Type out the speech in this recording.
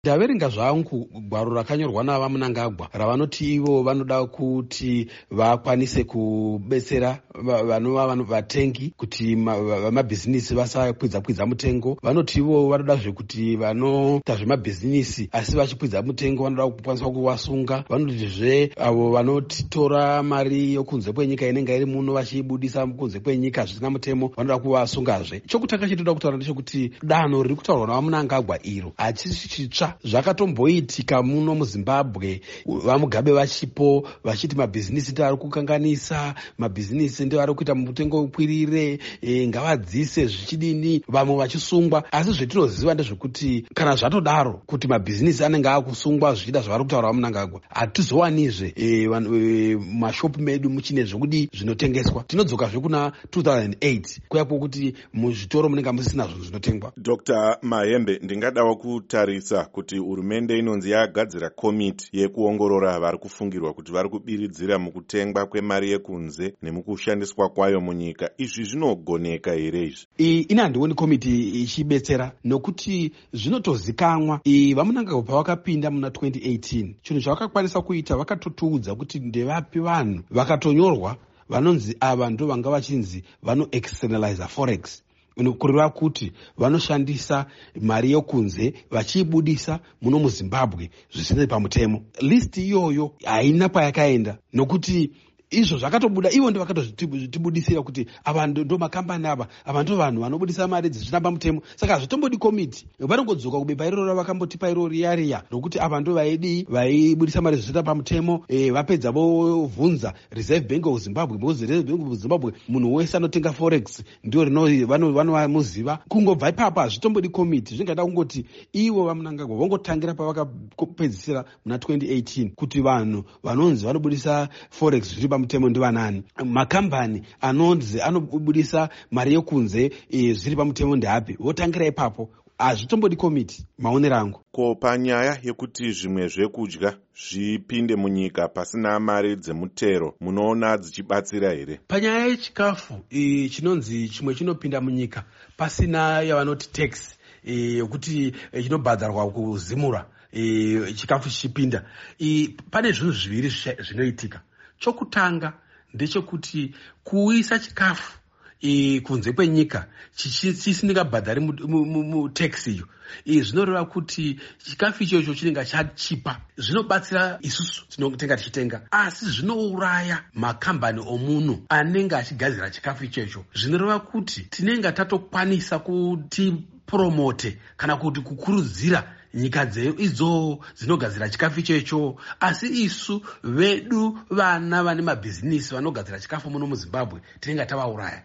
Ndaverenga zvangu gwaro rakanyorwa nava Mnangagwa ravanoti ivo vanoda kuti vakwanise kubetsera vanova vatengi kuti vamabhizinisi vasakwidza mutengo. Vanoti ivo vanoda zvekuti vanoita zvemabhizinisi asi vachikwidza mutengo vanoda kukwanisa kuvasunga. Vanotizve avo vanotora mari yokunze kwenyika inenge iri muno vachiibudisa kunze kwenyika zvisina mutemo vanoda kuvasungazve. Chokutanga chitoda kutaura ndechekuti danho riri kutaurwa nava Mnangagwa iro hachisi chitsva. Zvakatomboitika muno muZimbabwe, vaMugabe vachipo vachiti mabhizinisi ndiwo ari kukanganisa, mabhizinisi ndiwo ari kuita mutengo ukwirire, ngavadzise zvichidini, vamwe vachisungwa. Asi zvetinoziva ndezvekuti kana zvatodaro kuti mabhizinisi anenge akusungwa zvichida zvavari kutaura vaMnangagwa, hatizowanizve mashopu medu muchine zvekudi zvinotengeswa. Tinodzokazve kuna 2008 kuya kwokuti muzvitoro munenge musina zvinhu zvinotengwa. Dr. Mahembe, ndingadawo kutarisa kuti hurumende inonzi yagadzira komiti yekuongorora vari kufungirwa kuti vari kubiridzira mukutengwa kwemari yekunze nemukushandiswa kwayo munyika. Izvi zvinogoneka here izvi? Ina handioni komiti ichibetsera nokuti zvinotozikanwa. VaMnangagwa pavakapinda muna 2018 chinhu chavakakwanisa kuita vakatotuudza kuti ndevapi vanhu vakatonyorwa vanonzi ava ndo vanga vachinzi vanoexternalize forex, kureva kuti vanoshandisa mari yokunze vachiibudisa muno muZimbabwe zvisina pamutemo. Listi iyoyo haina kwayakaenda nokuti izvo zvakatobuda ivo ndo vakatozvitibudisira kuti ava ndo makambani ava ndo vanhu vanobudisa mari dzisina pamutemo. Saka hazvitombodi komiti, vanongodzoka kubepa iroro vakambotipa iroro riya rokuti ava ndo vaibudisa mari zvisina pamutemo. Vapedza vovhunza Reserve Bank of Zimbabwe, because Reserve Bank of Zimbabwe munhu wese anotenga forex ndio vanomuziva. Kungobva ipapo hazvitombodi komiti, zvingada kungoti ivo vaMnangagwa vongotangira pavakapedzisira muna 2018 kuti vanhu vanonzi vanobudisa forex zviri mutemo ndivanani, makambani anonzi anobudisa mari yekunze zviri pamutemo ndeapi, votangira ipapo. Hazvitombodi komiti maonero angu. Ko panyaya yekuti zvimwe zvekudya zvipinde munyika pasina mari dzemutero munoona dzichibatsira here? Panyaya yechikafu chinonzi chimwe chinopinda munyika pasina yavanoti tax yokuti chinobhadharwa kuzimura chikafu chichipinda, pane zvinhu zviviri zvinoitika. Chokutanga ndechekuti kuisa chikafu kunze kwenyika chisingabhadhari mutax iyo, zvinoreva kuti chikafu ichocho chinenge chachipa. Zvinobatsira isusu tinotenga tichitenga, asi zvinouraya makambani omuno anenge achigadzira chikafu ichocho. Zvinoreva kuti tinenge tatokwanisa kuti promote kana kuti kukurudzira nyika idzo dzinogadzira chikafu ichocho, asi isu vedu vana vane mabhizinisi vanogadzira chikafu muno muZimbabwe tinenge tavauraya.